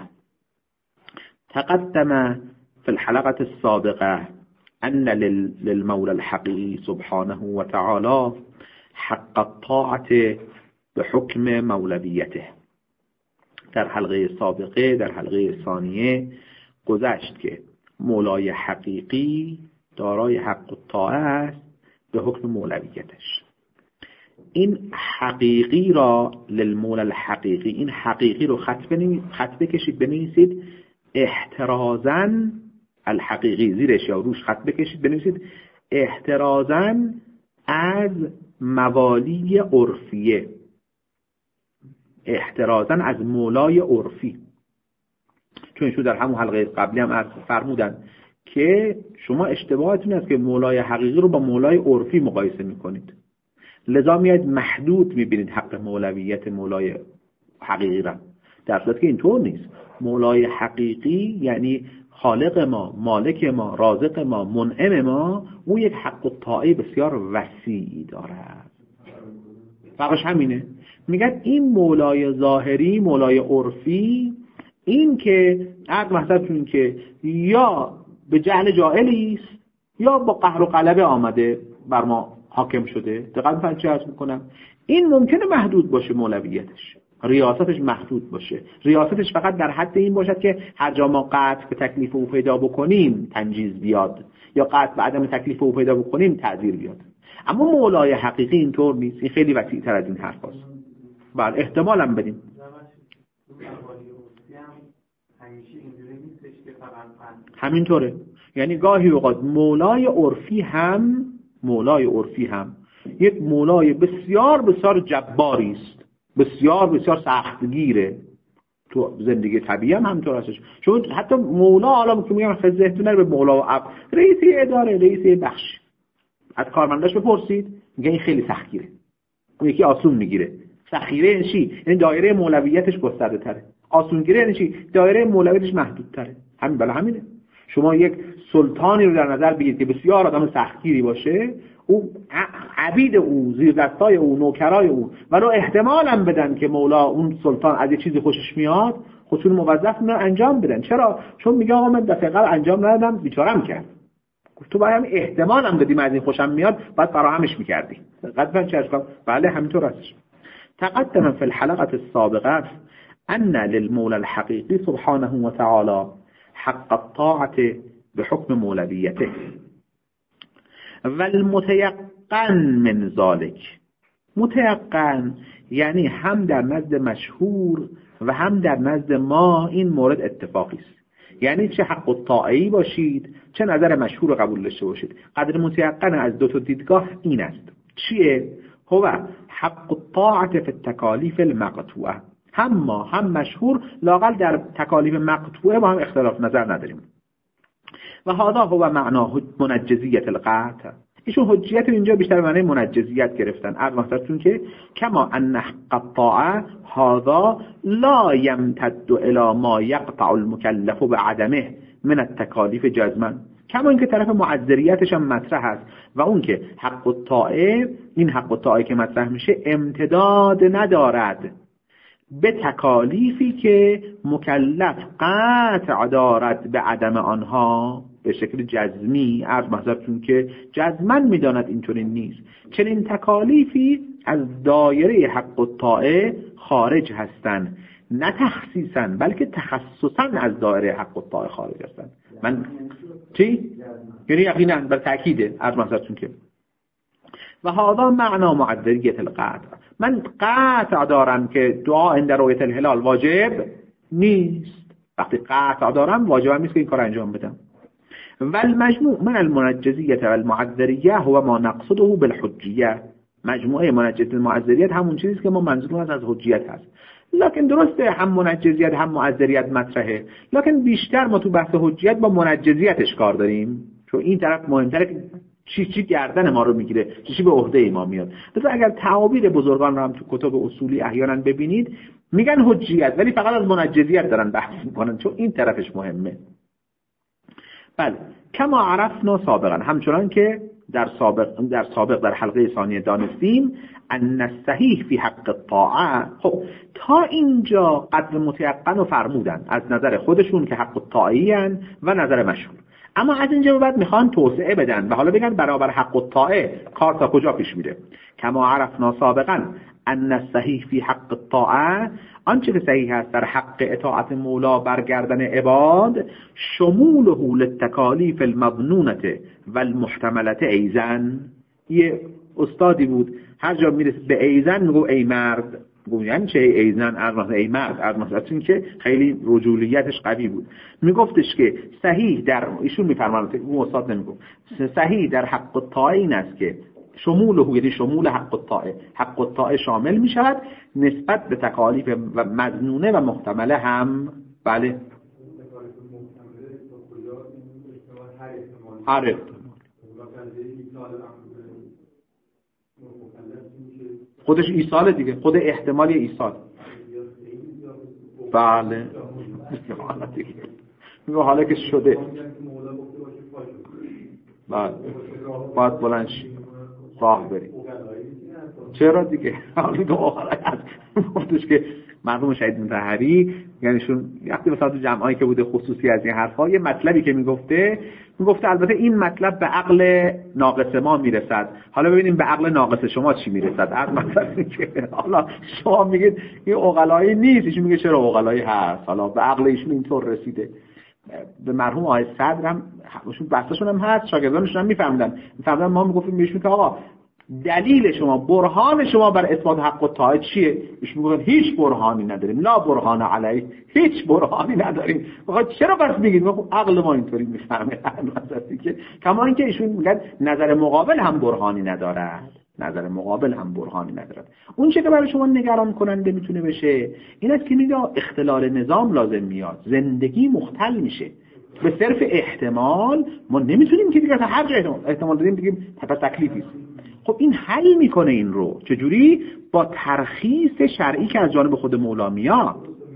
تقدم في الحلقة السابقة أن للمولى الحقيقي سبحانه وتعالى حق الطاعة بحكم مولویته. در حلقه سابقه، در حلقه ثانیه گذشت که مولای حقیقی دارای حق الطاعه است به حکم مولویتش. این حقیقی را للمولى الحقیقی، این حقیقی رو خط بکشید، بنویسید احترازاً الحقیقی، زیرش یا روش خط بکشید بنویسید احترازاً از موالی عرفیه، احترازاً از مولای عرفی. چون ایشون در همون حلقه قبلی هم فرمودن که شما اشتباهتون است که مولای حقیقی رو با مولای عرفی مقایسه میکنید، لذا میاد محدود میبینید حق مولویت مولای حقیقی را، در صورتی که اینطور نیست. مولای حقیقی یعنی خالق ما، مالک ما، رازق ما، منعم ما، اون یک حق الطاعه بسیار وسیعی دارد. فرقش همینه. میگن این مولای ظاهری، مولای عرفی، این که عقل محضرتون که یا به جهل جاهلی است یا با قهر و غلبه آمده بر ما حاکم شده. دقیقاً من چه عرض میکنم؟ این ممکنه محدود باشه مولویتش، ریاستش محدود باشه، ریاستش فقط در حد این باشد که هر جا ما قطع به تکلیف او پیدا بکنیم تنجیز بیاد، یا قطع به عدم تکلیف او پیدا بکنیم تعذیر بیاد. اما مولای حقیقی اینطور نیست. این خیلی وسیع‌تر از این حرف هست. بله احتمال هم بدیم. همینطوره. یعنی گاهی اوقات مولای عرفی هم یک مولای بسیار بسیار جباری است، بسیار بسیار سختگیره. تو زندگی طبیعی هم همینطور هستش. چون حتی مولا، حالا که میگم ذهنتون نره به مولا و رئیس اداره، رئیس بخش، از کارمنداش بپرسید میگه این خیلی سختگیره، اون یکی آسون میگیره. سختگیره یعنی چی؟ یعنی دایره مولویتش گسترده تره. آسونگیره یعنی چی؟ دایره مولویتش محدودتره. همین بالا همینه. شما یک سلطانی رو در نظر بگیرید که بسیار آدم سختگیری باشه، او عبید او، زیر دستای او، نوکرای او، ولو احتمال هم بدن که مولا اون سلطان از یه چیزی خوشش میاد، خودشون موظف رو انجام بدن. چرا؟ چون میگه آقا من دفعه قبل انجام ندادم، بیچارم کرد. تو باید هم احتمال هم بدیم از این خوشم میاد، بعد فراهمش میکردی. قطعا چه اشکال؟ بله همینطور هستش. تقدم في الحلقة السابقة أن للمولى الحقيقي سبحانه وتعالى حق الطاعة بحكم مولويته والمتيقن من ذلك. متيقن یعنی هم در نزد مشهور و هم در نزد ما این مورد اتفاقی است. یعنی چه حق الطاعه‌ای باشید، چه نظر مشهور رو قبول داشته باشید. قدر متيقن از دو تا دیدگاه این است. چیه؟ هو حق الطاعة في التكاليف المقطوعة. هم ما هم مشهور لاقل در تکالیف مقطوعه با هم اختلاف نظر نداریم. و هذا هو معناه منجزیت القطع. ایشون حجیت اینجا بیشتر معنی منجزیت گرفتن. عرض که کما ان حق الطاعه هذا لا يمتد الى ما يقطع المكلف بعدمه من التكاليف جزما. کما اینکه طرف معذریتش هم مطرح است و اون که حق الطاعه، این حق الطاعه که مطرح میشه امتداد ندارد به تکالیفی که مکلف قطع دارد به عدم آنها به شکل جزمی. عرض محضرتون که جزمن میداند اینطوری نیست. چنین تکالیفی از دایره حق الطاعه خارج هستند، نه تخصیصا بلکه تخصصا از دایره حق الطاعه خارج هستند. من چی؟ یعنی یقینا بر تأکیده از منظرتون که و هذا معنا معذریت القطع. من قطع دارم که دعا عند رؤیت الهلال واجب نیست. وقتی قطع دارم واجب نیست که این کار انجام بدم. والمجموع من المنجزیه و المعذریه هو ما نقصده بالحجیه. مجموعه منجزیت و معذریت همون چیزی که ما منظورمون از حجیت هست. لکن درسته هم منجزیت هم معذریت مطرحه، لکن بیشتر ما تو بحث حجیت با منجزیتش کار داریم، چون این طرف مهمتره که چی گردن ما رو میگیره، چی به عهده ما میاد. مثلا اگر تعابیر بزرگان رو هم تو کتب اصولی احیانا ببینید میگن حجیت ولی فقط از منجزیت دارن بحث میکنن، چون این طرفش مهمه. بله، کما عرفنا سابقا، همچنان که در سابق در حلقه ثانیه دانستیم ان الصحیح فی حق الطاعه. خب تا اینجا قدر متیقن رو فرمودن از نظر خودشون که حق الطاعه ان و نظر مشهور، اما از اینجا به بعد میخوان توسعه بدن و حالا بگن برابر حق الطاعه کار تا کجا پیش میره. کما عرفنا سابقا ان الصحیح فی حق الطاعه، آنچه که صحیح است در حق اطاعت مولا برگردن عباد، شموله للتکالیف المظنونة والمحتملة ایزن. یه استادی بود هر جا میرسه به ایزن میگو ای مرد، یعنی چه ایزن؟ ای مرد. از که خیلی رجولیتش قوی بود. میگفتش که صحیح در ایشون میفرماند، اون استاد نمیگفت، صحیح در حق الطاعه این است که شموله، یعنی شمول حق الطاعه، حق الطاعه شامل می شود نسبت به تکالیف و مظنونه و محتمله هم. بله، هر احتمال. خودش ایصال دیگه، خود احتمال ایصال. بله حالا که شده بله باید بلند شی راه بری. چرا دیگه؟ گفتش که مرحوم شهید مطهری، یعنی شون وقتی مثلا تو جمعایی که بوده خصوصی از این حرفا، یه مطلبی که میگفته البته این مطلب به عقل ناقص ما میرسد، حالا ببینیم به عقل ناقص شما چی میرسد. از مثلا که حالا شما میگید این عقلایی نیست، ایشون میگه چرا عقلایی هست، حالا به عقل ایشون اینطور رسیده. به مرحوم آقای صدر هم بحثشون هم هست، شاگردانشون هم میفهمیدن ما میگفتیم بهشون که آقا دلیل شما، برهان شما بر اثبات حق الطاعه چیه؟ ایشون میگن هیچ برهانی نداریم، لا برهان علیه، هیچ برهانی نداریم. چرا پس میگید؟ عقل ما اینطوری میفهمه. که کما اینکه ایشون میگن نظر مقابل هم برهانی ندارد، اون چه که برای شما نگران کننده میتونه بشه این است که میگه اختلال نظام لازم میاد، زندگی مختل میشه. به صرف احتمال ما نمیتونیم که دیگه هر جا احتمال بدیم بگیم تکلیفی است. خب این حل میکنه این رو چجوری؟ با ترخیص شرعی که از جانب خود مولا میاد.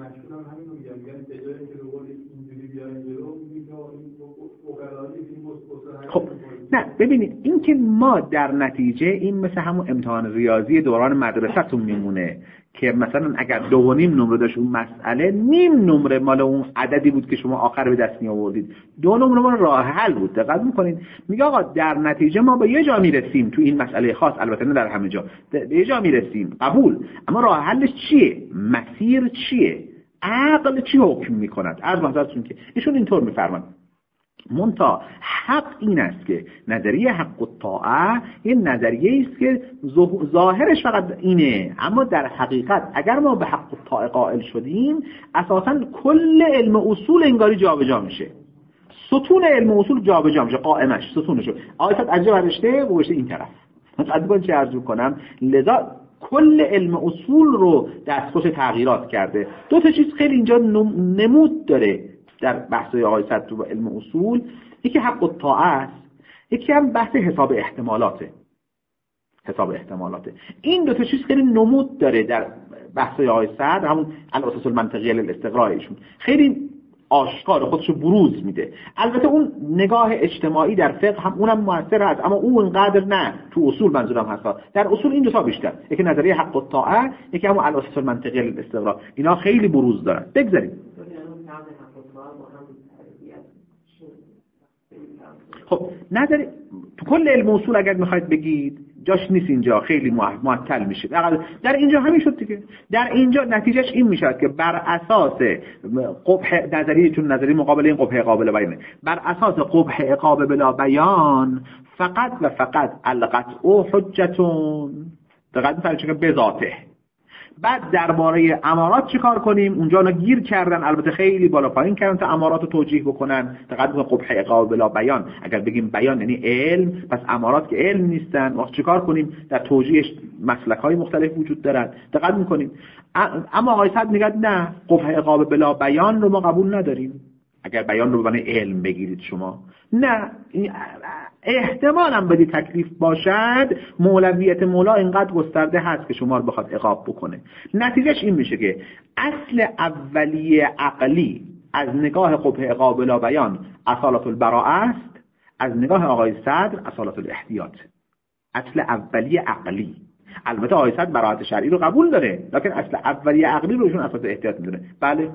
خب نه ببینید، این که ما در نتیجه این مثل همون امتحان ریاضی دوران مدرسه‌تون میمونه که مثلا اگر 2.5 نمره داشت اون مسئله، 0.5 نمره مال اون عددی بود که شما آخر به دست می آوردید، 2 نمره مال راه حل بود. دقت میکنید میگه آقا در نتیجه ما به یه جا میرسیم تو این مسئله خاص، البته نه در همه جا، به یه جا میرسیم قبول، اما راه حلش چیه؟ مسیر چیه؟ عقل چی حکم میکند؟ از منظرتون که ایشون اینطور میفرمان منتها حق این است که نظریه حق الطاعه این نظریه است که ظاهرش فقط اینه، اما در حقیقت اگر ما به حق الطاعه قائل شدیم اساساً کل علم اصول انگاری جابجا میشه، ستون علم اصول جابجا میشه، قائمش ستونشو آیات عجب برشته گوشه این طرف. مثلا چه عرض کنم، لذا کل علم اصول رو دستخوش تغییرات کرده. دو تا چیز خیلی اینجا نمود داره در بحث‌های آقای صدر تو علم اصول، یکی حق الطاعه است، یکی هم بحث حساب احتمالاته. این دو تا چیز خیلی نمود داره در بحث‌های آقای صدر، همون الاساس المنطقیه للاستقراءشون خیلی آشکار خودشو بروز میده. البته اون نگاه اجتماعی در فقه هم اونم موثر هست، اما اون قدر نه. تو اصول منظورم هست، در اصول این دو تا بیشتر، یکی نظریه حق الطاعه، یکی هم الاساس المنطقیه للاستقراء، اینا خیلی بروز دارن. بگذاریم. خب نظر تو کل علم اصول اگر میخواید بگید جاش نیست اینجا، خیلی معطل میشه. در اینجا همین شد دیگه. در اینجا نتیجهش این میشه که بر اساس قبح نظری، چون نظری مقابل این قبح قابل بیانه، بر اساس قبح قابل بیان فقط و فقط القطع حجتون، دقیق می‌فرمایید که به ذاته. بعد درباره امارات چیکار کنیم؟ اونجا اونا گیر کردن، البته خیلی بالا پایین کردن تا امارات رو توجیه بکنن. دقیق قبح قابل بیان، اگر بگیم بیان یعنی علم، پس امارات که علم نیستن. وقت چیکار کنیم؟ در توجیهش مسلک‌های مختلف وجود دارن. دقت می‌کنیم. اما آقای صدر میگه نه، قبح قابل بیان رو ما قبول نداریم. اگر بیان رو به معنی علم بگیرید شما، نه، احتمالاً بدی تکلیف باشد، مولویت مولا اینقدر گسترده هست که شما رو بخواد عقاب بکنه. نتیجهش این میشه که اصل اولیه عقلی از نگاه قبح قابل بیان اصالت البراءه است، از نگاه آقای صدر اصالت الاحتیاط. اصل اولیه عقلی. البته آقای صدر براءت شرعی رو قبول داره، لکن اصل اولیه عقلی رو ایشون اصالت احتیاط میدونه. بله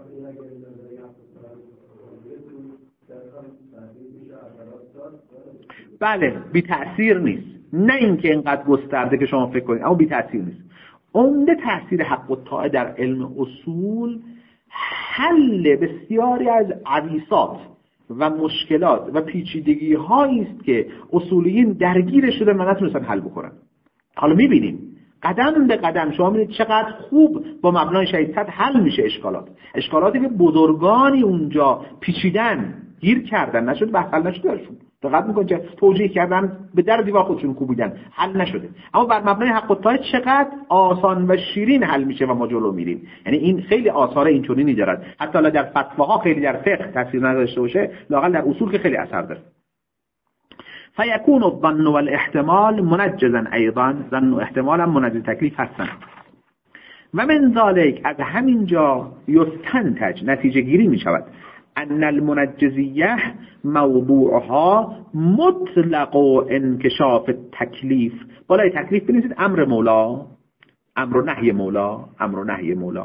بله، بی تأثیر نیست. نه اینکه اینقدر گسترده که شما فکر کنید، اما بی تأثیر نیست. عمده تأثیر حق الطاعه در علم اصول حل بسیاری از عویصات و مشکلات و پیچیدگی هایی است که اصولیین درگیر شده و نتونستن حل بکنن. حالا میبینیم قدم به قدم شما میبینید چقدر خوب با مبنای 600 حل میشه اشکالاتی که بزرگانی اونجا پیچیدن، گیر کردن، نشد بحث حل نشد درشون. دقت میکنید که توجیه کردن به در دیوار خودشون کوبیدن، حل نشده. اما بر مبنای حق الطاعه چقدر آسان و شیرین حل میشه و ما جلو میریم. یعنی این خیلی آثار اینچنینی دارد. حتی الان در فتواها خیلی در فقه تاثیر نداشته باشه، لااقل در اصول که خیلی اثر داره. فیکون الظن والاحتمال منجزا ایضا، ظن و احتمال هم منجز تکلیف هستن. و من ذالک، از همینجا یستنتج، نتیجه گیری می شود، ان المنجزیه موضوعها مطلق انکشاف تکلیف. بالای تکلیف بنویسید امر مولا، امر و نهی مولا، امر و نهی مولا.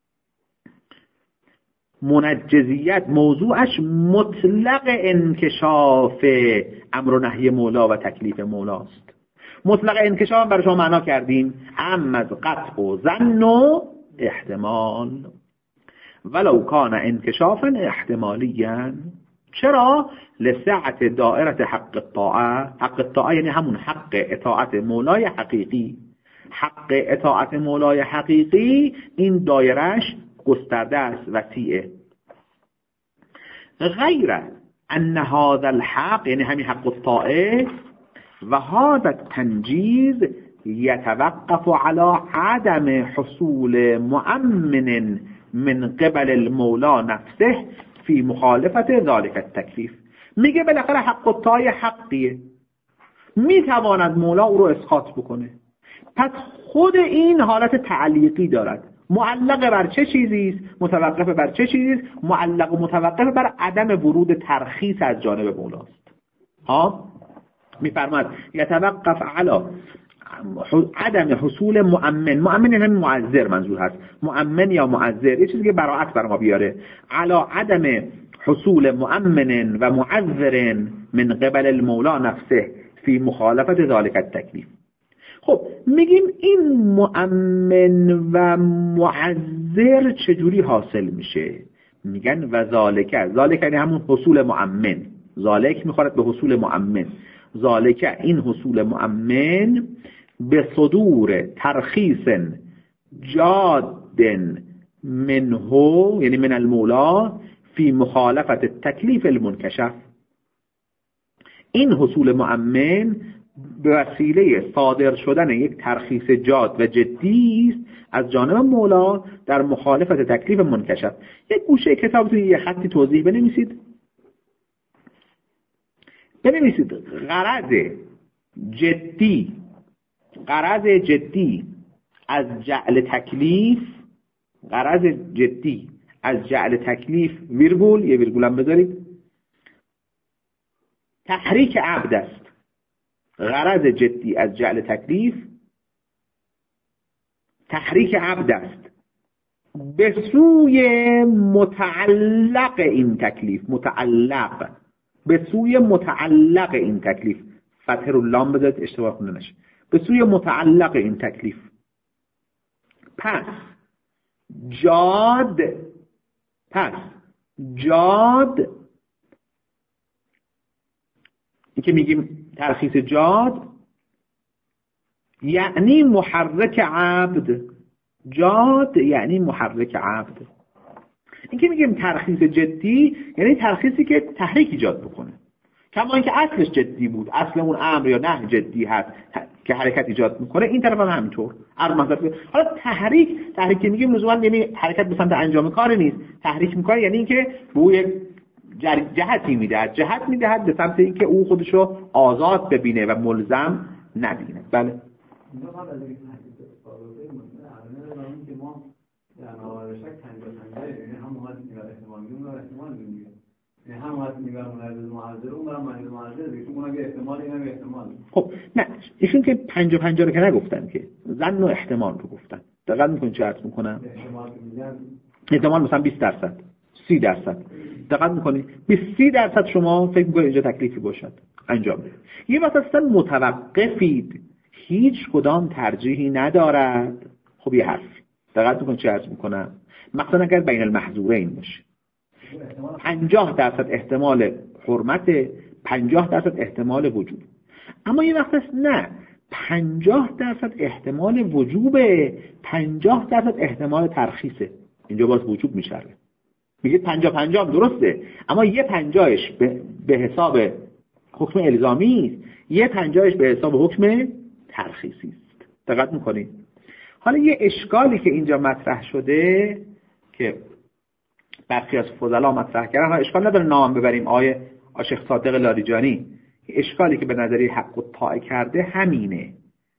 منجزیت موضوعش مطلق انکشاف امر و نهی مولا و تکلیف مولاست. مطلق انکشاف برای شما معنا کردیم ام از قطع و ظن و احتمال، ولو کان انکشافا احتمالیا. چرا؟ لسعت دائره حق الطاعه. حق الطاعه یعنی همون حق اطاعت مولای حقیقی. حق اطاعت مولای حقیقی این دایرش گسترده است، وسیعه. غیر ان هذا الحق، یعنی همین حق الطاعه، و هذا التنجیز يتوقف على عدم حصول مؤمن من قبل المولا نفسه فی مخالفت ذلك التکلیف. میگه بالاخره حق الطاعه حقیه، میتواند مولا او رو اسقاط بکنه. پس خود این حالت تعلیقی دارد. معلق بر چه چیزی است؟ متوقف بر چه چیزی است؟ معلق و متوقف بر عدم ورود ترخیص از جانب مولاست. ها میفرماد یتوقف علی عدم حصول مؤمن. مؤمن یعنی معذر منظور هست. مؤمن یا معذر یه چیزی که براءت بر ما بیاره. علی عدم حصول مؤمن و معذر من قبل المولا نفسه فی مخالفت ذلك التکلیف. خب میگیم این مؤمن و معذر چجوری حاصل میشه؟ میگن و ذالک، ذالک یعنی همون حصول مؤمن. ذالک میخورد به حصول مؤمن. ذالک این حصول مؤمن به صدور ترخیص جاد منه، یعنی من المولا، فی مخالفت تکلیف المنکشف. این حصول مؤمن به وسیله صادر شدن یک ترخیص جاد و جدی است از جانب مولا در مخالفت تکلیف منکشف. یک گوشه کتابتون یه خطی توضیح بنویسید. غرض جدی از جعل تکلیف، غرض جدی از جعل تکلیف ویرگول، یه ویرگول هم بذارید، تحریک عبد است. غرض جدی از جعل تکلیف تحریک عبد است به سوی متعلق این تکلیف، متعلق به سوی متعلق این تکلیف، فتح رو لام بذارید اشتباه خونده نشه. به سوی متعلق این تکلیف. پس جاد این که میگیم ترخیص جاد یعنی محرک عبد. جاد یعنی محرک عبد. این که میگیم ترخیص جدی یعنی ترخیصی که تحریک ایجاد بکنه، کما اینکه اصلش جدی بود، اصل اون امر یا نهی جدی هست که حرکت ایجاد میکنه، این طرف هم همینطور. حالا تحریک که میگیم لزوما یعنی حرکت به سمت انجام کار نیست. تحریک میکنه یعنی اینکه به او جهتی میدهد، جهت میدهد به سمت اینکه او خودشو آزاد ببینه و ملزم نبینه. بله در مواردش هم مهاجم نگاه احتمال میگه اون احتمال میگه هم مهاجم نگاه معذر اون برای معنی معذر دیگه چون اون احتمال اینا به احتمال. خب نه ایشون که 50-50 رو که نگفتن، که ظن و احتمال رو گفتن. دقت میکنین چه عرض میکنم؟ احتمال مثلا 20%، 30%. دقت میکنین 20-30% شما فکر میکنید اینجا تکلیفی باشد انجام بده. یه وقت اصلا متوقفید، هیچ کدام ترجیحی ندارد. خب یه حرف دقت میکنید چه عرض میکنم؟ مثلا اگر بین المحظورین باشه 50% احتمال حرمت، 50% احتمال وجوب. اما یه وقت است نه 50% احتمال وجوبه، 50% احتمال ترخیصه. اینجا باز وجوب میشه. میگه 50-50 درسته، اما یه 50ش به حساب حکم الزامی است، یه 50ش به حساب حکم ترخیصی است. دقت میکنید؟ حالا یه اشکالی که اینجا مطرح شده که برخی از فضلا مطرح کردن، اشکال نداره نام ببریم، آیه شیخ صادق لاریجانی، اشکالی که به نظری حق الطاعه کرده همینه.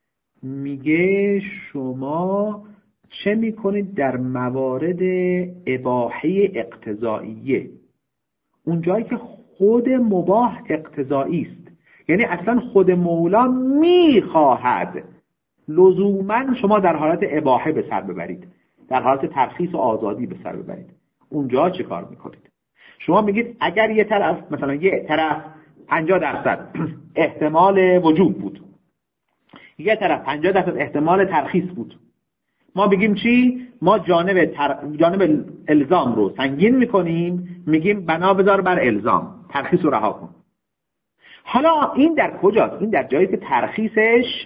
میگه شما چه میکنید در موارد اباحه اقتضائیه، اون جایی که خود مباح اقتضایی است، یعنی اصلا خود مولا میخواهد لزوما شما در حالت اباحه به سر ببرید، در حالت ترخیص و آزادی به سر ببرید. اونجا چه کار میکنید؟ شما میگید اگر یه طرف مثلا یه طرف 50% احتمال وجوب بود، یه طرف 50% احتمال ترخیص بود، ما بگیم چی؟ ما جانب الزام رو سنگین میکنیم، میگیم بنا بذار بر الزام، ترخیص رو رها کن. حالا این در کجاست؟ این در جایی که ترخیصش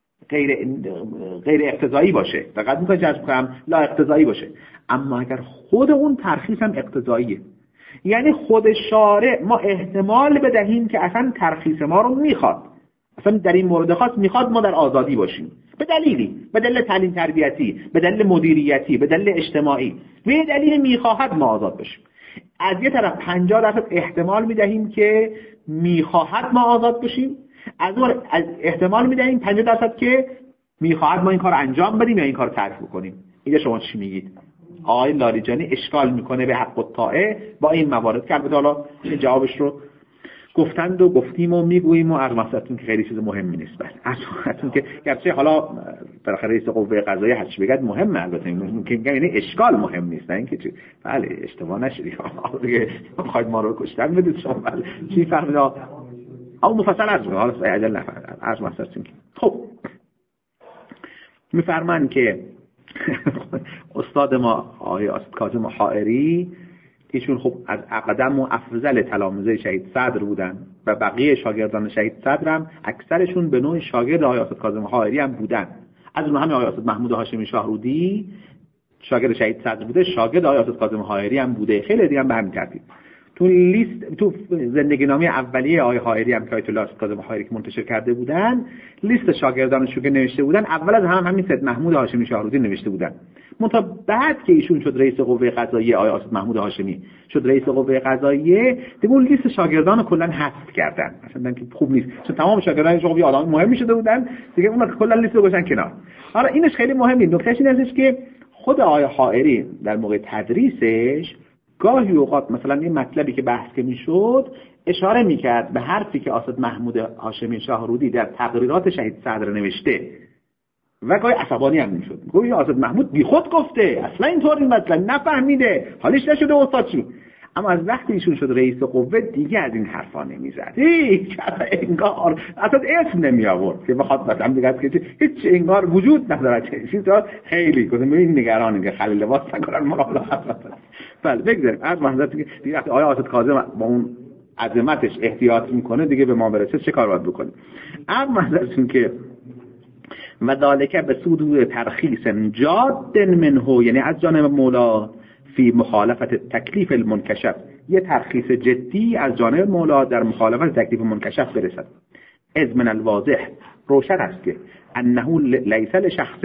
غیر اقتضایی باشه. دقت میکنید چه میگم؟ لا اقتضایی باشه. اما اگر خود اون ترخیص هم اقتضاییه، یعنی خود شارع ما احتمال بدهیم که اصلا ترخیص ما رو میخواد، اصلا در این مورد خاص میخواد ما در آزادی باشیم، به دلیلی، به دلیل تعلیم تربیتی، به دلیل مدیریتی، به دلیل اجتماعی، به دلیل میخواهد ما آزاد باشیم. از یه طرف 50% احتمال میدهیم که میخواهد ما آزاد باشیم، از اون احتمال میدهیم 50% که میخواهد ما این کار انجام بدیم یا این کار ترک بکنیم. اینجا شما چی میگید؟ آقای لاریجانی اشکال میکنه به حق الطاعه با این موارد که البته حالا جوابش رو گفتند و گفتیم و میگوییم و عرض که خیلی چیز مهمی نیست. بله عرض که گرچه حالا بالاخره رئیس قوه قضاییه هرچی بگد مهمه، البته ممکن یعنی اشکال مهم نیست، نه اینکه بله اشتباه نشید دیگه میخواید ما رو کشتن بدید شما. بله چی فهمید؟ او مفصل عرض کنم، حالا عجل نفرد عرض مسترسیم که خب میفرمان که استاد ما آقای کاظم حائری، ایشون خب از اقدم و افضل تلامذه شهید صدر بودن و بقیه شاگردان شهید صدر هم اکثرشون به نوع شاگرد آقای استاد کاظم حائری هم بودن. از اون همین آقای استاد محمود هاشمی شاهرودی شاگرد شهید صدر بوده، شاگرد آقای استاد کاظم حائری هم بوده، خیلی دیگه هم به همین ترتیب. تو زندگی نامه اولیه آقای حائری هم که آیت الله کاظم حائری که منتشر کرده بودن، لیست شاگردانشو که نوشته بودن اول از همین سید محمود هاشمی شاهرودی نوشته بودن. منتها بعد که ایشون شد رئیس قوه قضاییه، آقای استاد محمود هاشمی شد رئیس قوه قضاییه، دیگه اون لیست شاگردان کلا حذف کردن، مثلا که خوب نیست، چون تمام شاگردانش خب یه آدم مهمی شده بودن دیگه، اون کلا لیست رو گذاشتن کنار. حالا اینش خیلی مهمه. نکتهش این هستش که خود آقای حائری در موقع تدریسش گاهی اوقات مثلا این مطلبی که بحث که میشد اشاره میکرد به حرفی که استاد محمود هاشمی شاهرودی در تقریرات شهید صدر نوشته و گاهی عصبانی هم میشد، گویا استاد محمود بیخود گفته، اصلا اینطور این مطلب نفهمیده، حالش نشده استاد چی. اما از وقتی ایشون شد رئیس قوه دیگه از این حرفا نمیزد. هیچ انگار اصلا اسم نمی آورد که بخواد مثلا بگه که هیچ انگار وجود نداره. چیزا خیلی گفتم ببین نگرانه که خلیل لباس نکنن مقابل حضرت. بله بگذاریم از حضرت که دیگه وقتی آیا حضرت کاظم با اون عظمتش احتیاط میکنه دیگه به ما برسه چه کار باید بکنیم. از حضرتون که و ذالک به صدور ترخیص جاد منه، یعنی از جانب مولا فی مخالفت تکلیف المنکشف، یه ترخیص جدی از جانب مولا در مخالفت تکلیف منکشف برسد. از من الواضح، روشن است که انه لیس لشخص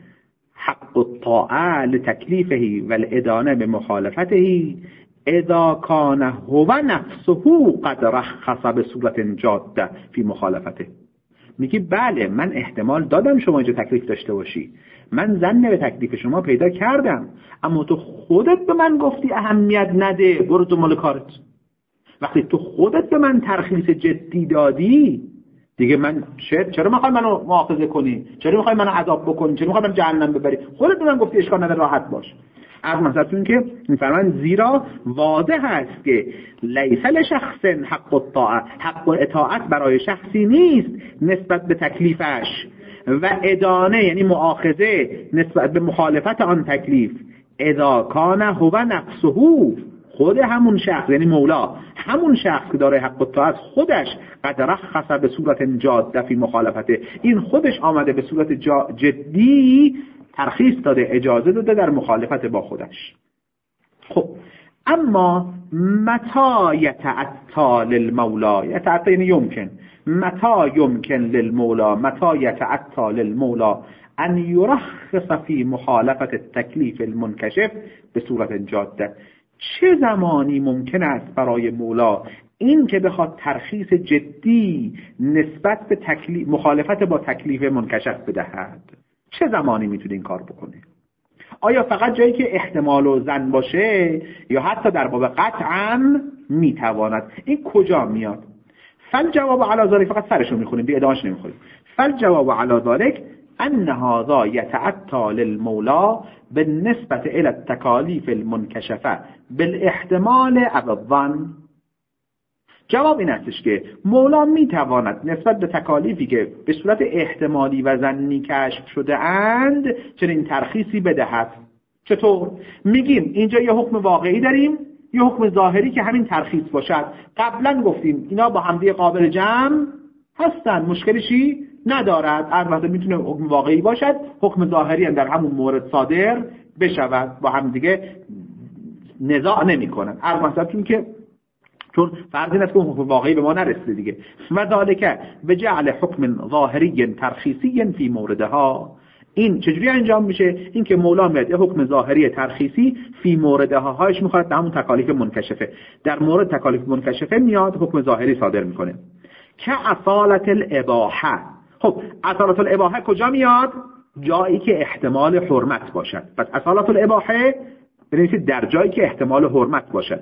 حق الطاعه لتکلیفه والادانه بمخالفته اذا کان هو نفسه قد رخص به صورت جاده فی مخالفته. میگی بله من احتمال دادم شما اینجا تکلیف داشته باشی، من ظن به تکلیف شما پیدا کردم، اما تو خودت به من گفتی اهمیت نده، برو دنبال کارت. وقتی تو خودت به من ترخیص جدی دادی دیگه من چرا میخوای منو مؤاخذه کنی؟ چرا میخوای منو عذاب بکنی؟ چرا میخوای منو جهنم ببری؟ خودت به من گفتی اشکال نداره راحت باش. از مثلا که میفرمان زیرا واضح است که لیس لشخص حق الطاعه، حق اطاعت برای شخصی نیست نسبت به تکلیفش، و ادانه یعنی مؤاخذه نسبت به مخالفت آن تکلیف، اذا کان هو نفسه، خود همون شخص یعنی مولا، همون شخص که داره حق الطاعت خودش قد رخص به صورت جاده فی مخالفته، این خودش آمده به صورت جدی ترخیص داده، اجازه داده در مخالفت با خودش. خب اما متى یتعطی للمولا، یتعطی یعنی یمکن، متى یمکن للمولا، متى یتعطی للمولا ان یرخص فی مخالفت التکلیف المنکشف به صورت جاده، چه زمانی ممکن است برای مولا این که بخواد ترخیص جدی نسبت به مخالفت با تکلیف منکشف بدهد؟ چه زمانی میتونه این کار بکنه؟ آیا فقط جایی که احتمال و ظن باشه یا حتی در باب قطعا میتواند؟ این کجا میاد؟ فالجواب علی ذلک، فقط سرشو میخونیم بی ادامهش نمیخونیم. فالجواب علی ذلک ان هذا يتعطى للمولى بالنسبه الى التكاليف المنكشفه بالاحتمال او الظن. جواب این استش که مولا میتواند نسبت به تکالیفی که به صورت احتمالی و ظنی کشف شده اند چنین ترخیصی بدهد. چطور؟ میگیم اینجا یه حکم واقعی داریم، یه حکم ظاهری که همین ترخیص باشد. قبلا گفتیم اینا با همدیگه قابل جمع هستن، مشکلشی ندارد. البته میتونه حکم واقعی باشد، حکم ظاهری هم در همون مورد صادر بشود، با همدیگه نزاع نمیکنن. البته که چون فرض این است که حکم واقعی به ما نرسیده دیگه. و ذالک به جعل حکم ظاهری ترخیصی فی موردها، این چجوری انجام میشه؟ این که مولا میاد حکم ظاهری ترخیصی فی موردها هاش میخواد به همون تکالیف منکشفه، در مورد تکالیف منکشفه میاد حکم ظاهری صادر میکنه. که اصالت الاباحه. خب اصالت الاباحه کجا میاد؟ جایی که احتمال حرمت باشد. پس اصالت الاباحه بنویسید در جایی که احتمال حرمت باشد،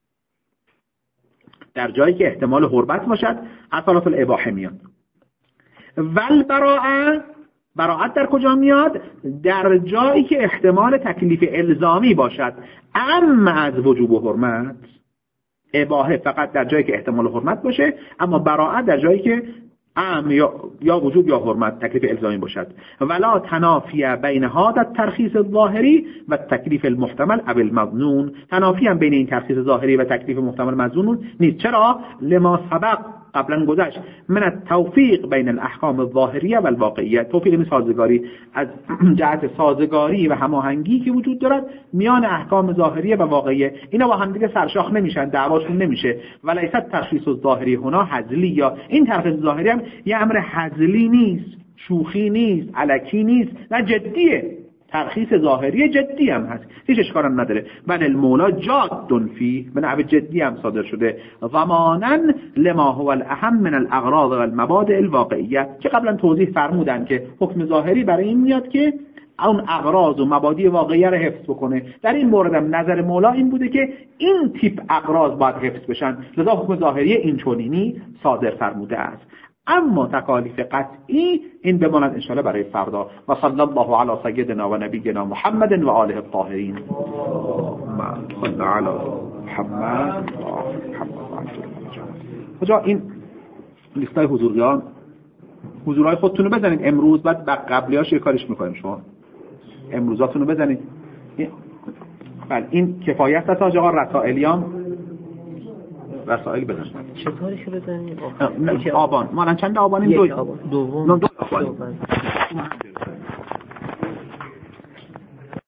در جایی که احتمال حرمت باشد اصالت الاباحه میاد. والبراءه، براءت در کجا میاد؟ در جایی که احتمال تکلیف الزامی باشد، اما از وجوب و حرمت. اباحه فقط در جایی که احتمال حرمت باشه، اما براءت در جایی که یا وجوب یا حرمت تکلیف الزامی باشد. ولا تنافی بین هذا الترخیص الظاهری و تکلیف المحتمل او المظنون، تنافی هم بین این ترخیص ظاهری و تکلیف محتمل مظنون نیست. چرا؟ لما سبق، قبلا گذشت، من التوفیق بین الاحکام الظاهریه و الواقعیه، توفیق این سازگاری از جهت سازگاری و هماهنگی که وجود دارد میان احکام ظاهریه و واقعیه، اینا با هم دیگه سرشاخ نمیشن، دعواشون نمیشه. ولیس ترخیص الظاهری هنا هزلی، یا این ترخیص ظاهری هم یه امر هزلی نیست، شوخی نیست، الکی نیست، نه جدیه. ترخیص ظاهری جدی هم هست، هیچ اشکال هم نداره. بل المولا جاد فیه، به نحو جدی هم صادر شده. ضمانا لما هو الاهم من الاغراض و المبادئ الواقعیه، که قبلا توضیح فرمودن که حکم ظاهری برای این میاد که اون اغراض و مبادئ واقعیه رو حفظ بکنه. در این مورد هم نظر مولا این بوده که این تیپ اغراض باید حفظ بشن، لذا حکم ظاهری این چنینی صادر فرموده است. اما تکالیف قطعی این بماند انشاءالله برای فردا. و صلی الله علی سیدنا و نبینا محمد و آله الطاهرین. محمد کجا این لیستای حضورهای خودتون رو بزنید امروز، بعد قبلیاش یه کاریش میکنیم. شما امروزاتون رو بزنید. بله این کفایت است آقا. رسائلیام رسائل بزنید. چه کاریشو بزنید؟ آبان ما الان چند آبانیم؟ دوم. دو آبان.